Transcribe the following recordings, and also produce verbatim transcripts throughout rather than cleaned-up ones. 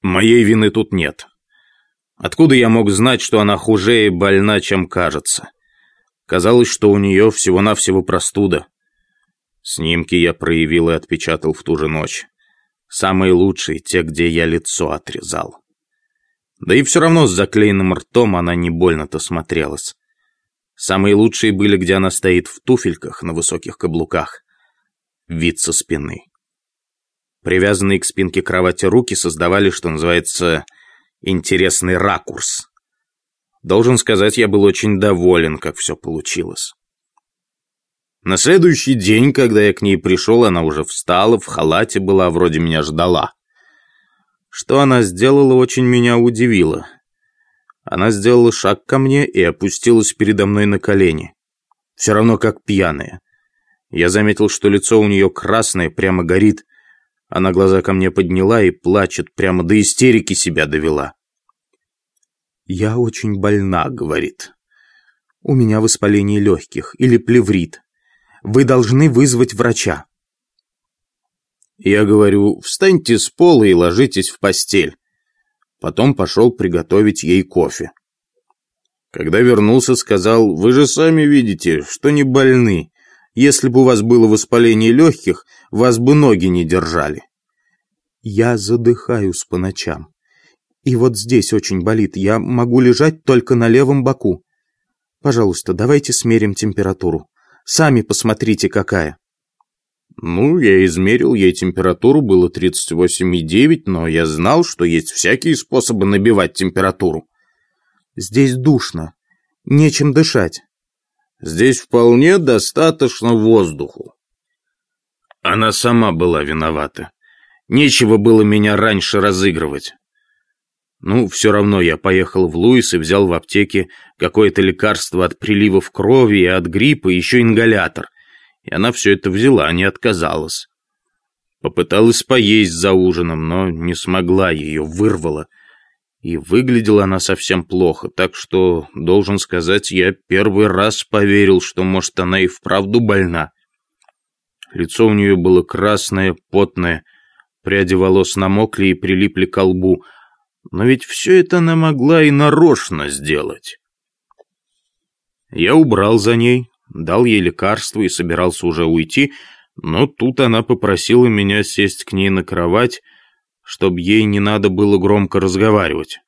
Моей вины тут нет. Откуда я мог знать, что она хуже и больна, чем кажется? Казалось, что у нее всего-навсего простуда. Снимки я проявил и отпечатал в ту же ночь. Самые лучшие, те, где я лицо отрезал. Да и все равно с заклеенным ртом она не больно-то смотрелась. Самые лучшие были, где она стоит в туфельках на высоких каблуках. Вид со спины. Привязанные к спинке кровати руки создавали, что называется, интересный ракурс. Должен сказать, я был очень доволен, как все получилось. На следующий день, когда я к ней пришел, она уже встала, в халате была, вроде меня ждала. Что она сделала, очень меня удивило. Она сделала шаг ко мне и опустилась передо мной на колени. Все равно как пьяная. Я заметил, что лицо у нее красное, прямо горит. Она глаза ко мне подняла и плачет, прямо до истерики себя довела. «Я очень больна», — говорит. «У меня воспаление легких или плеврит. Вы должны вызвать врача». Я говорю: «Встаньте с пола и ложитесь в постель». Потом пошел приготовить ей кофе. Когда вернулся, сказал: «Вы же сами видите, что не больны. Если бы у вас было воспаление легких, вас бы ноги не держали». «Я задыхаюсь по ночам. И вот здесь очень болит. Я могу лежать только на левом боку. Пожалуйста, давайте смерим температуру. Сами посмотрите, какая». Ну, я измерил ей температуру, было тридцать восемь и девять, но я знал, что есть всякие способы набивать температуру. «Здесь душно. Нечем дышать». «Здесь вполне достаточно воздуху». Она сама была виновата. Нечего было меня раньше разыгрывать. Ну, все равно я поехал в Луис и взял в аптеке какое-то лекарство от приливов крови и от гриппа, еще ингалятор. И она все это взяла, не отказалась. Попыталась поесть за ужином, но не смогла, ее вырвало. И выглядела она совсем плохо, так что, должен сказать, я первый раз поверил, что, может, она и вправду больна. Лицо у нее было красное, потное, пряди волос намокли и прилипли к лбу. Но ведь все это она могла и нарочно сделать. Я убрал за ней, дал ей лекарство и собирался уже уйти, но тут она попросила меня сесть к ней на кровать, чтобы ей не надо было громко разговаривать.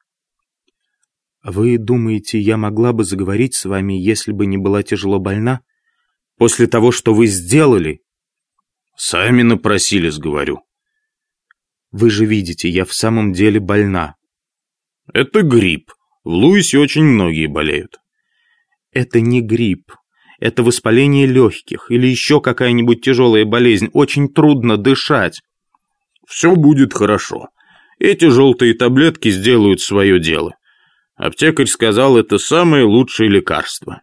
«Вы думаете, я могла бы заговорить с вами, если бы не была тяжело больна? После того, что вы сделали?» «Сами напросились, говорю». «Вы же видите, я в самом деле больна». «Это грипп. В Луисе очень многие болеют». «Это не грипп. Это воспаление легких или еще какая-нибудь тяжелая болезнь. Очень трудно дышать». «Все будет хорошо. Эти желтые таблетки сделают свое дело. Аптекарь сказал, это самое лучшее лекарство».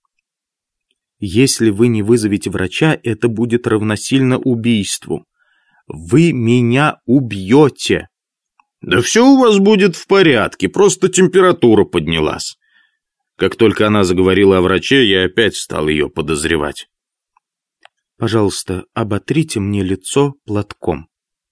«Если вы не вызовете врача, это будет равносильно убийству. Вы меня убьете». «Да все у вас будет в порядке, просто температура поднялась». Как только она заговорила о враче, я опять стал ее подозревать. «Пожалуйста, оботрите мне лицо платком».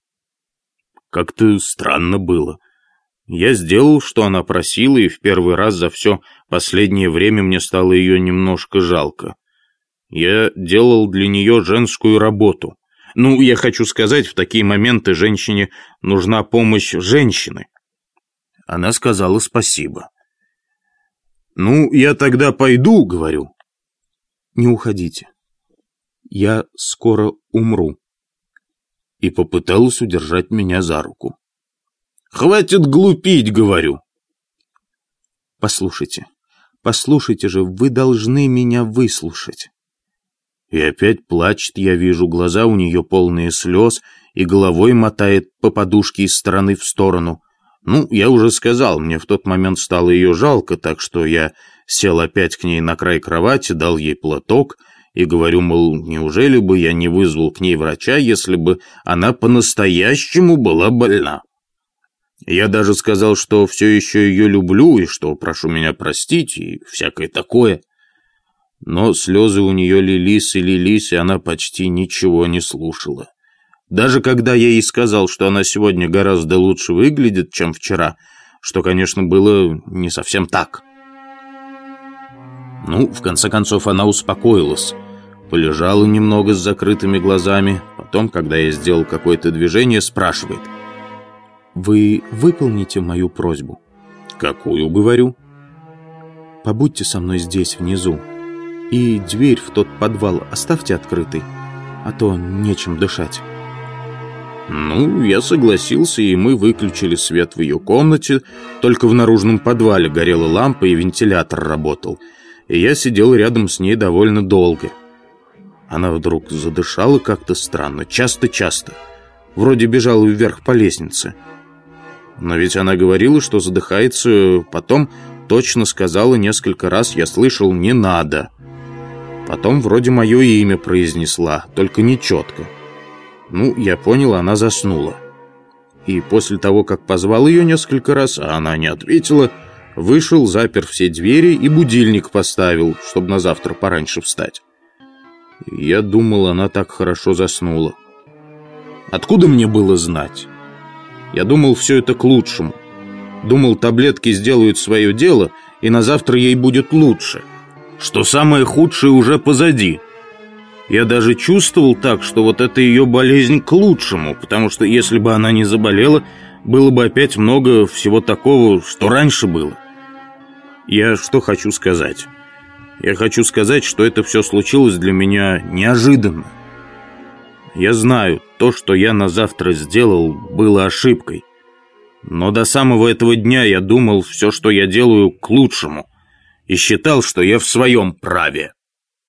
Как-то странно было. Я сделал, что она просила, и в первый раз за все последнее время мне стало ее немножко жалко. Я делал для нее женскую работу. Ну, я хочу сказать, в такие моменты женщине нужна помощь женщины. Она сказала спасибо. «Ну, я тогда пойду», — говорю. «Не уходите. Я скоро умру». И попыталась удержать меня за руку. «Хватит глупить», — говорю. «Послушайте, послушайте же, вы должны меня выслушать». И опять плачет, я вижу, глаза у нее полные слез, и головой мотает по подушке из стороны в сторону. Ну, я уже сказал, мне в тот момент стало ее жалко, так что я сел опять к ней на край кровати, дал ей платок и говорю, мол, неужели бы я не вызвал к ней врача, если бы она по-настоящему была больна? Я даже сказал, что все еще ее люблю и что прошу меня простить и всякое такое. Но слезы у нее лились и лились, и она почти ничего не слушала. Даже когда я ей сказал, что она сегодня гораздо лучше выглядит, чем вчера, что, конечно, было не совсем так. Ну, в конце концов, она успокоилась. Полежала немного с закрытыми глазами. Потом, когда я сделал какое-то движение, спрашивает: «Вы выполните мою просьбу?» «Какую?» — говорю. «Побудьте со мной здесь, внизу. И дверь в тот подвал оставьте открытой, а то нечем дышать». Ну, я согласился, и мы выключили свет в ее комнате. Только в наружном подвале горела лампа, и вентилятор работал. И я сидел рядом с ней довольно долго. Она вдруг задышала как-то странно, часто-часто. Вроде бежала вверх по лестнице. Но ведь она говорила, что задыхается. Потом точно сказала несколько раз, я слышал: «Не надо». Потом вроде мое имя произнесла, только не четко. Ну, я понял, она заснула. И после того, как позвал ее несколько раз, а она не ответила, вышел, запер все двери и будильник поставил, чтобы на завтра пораньше встать. Я думал, она так хорошо заснула. Откуда мне было знать? Я думал, все это к лучшему. Думал, таблетки сделают свое дело, и на завтра ей будет лучше. Что самое худшее уже позади. Я даже чувствовал так, что вот эта ее болезнь к лучшему, потому что если бы она не заболела, было бы опять много всего такого, что раньше было. Я что хочу сказать? Я хочу сказать, что это все случилось для меня неожиданно. Я знаю, то, что я на завтра сделал, было ошибкой. Но до самого этого дня я думал, все, что я делаю, к лучшему, и считал, что я в своем праве.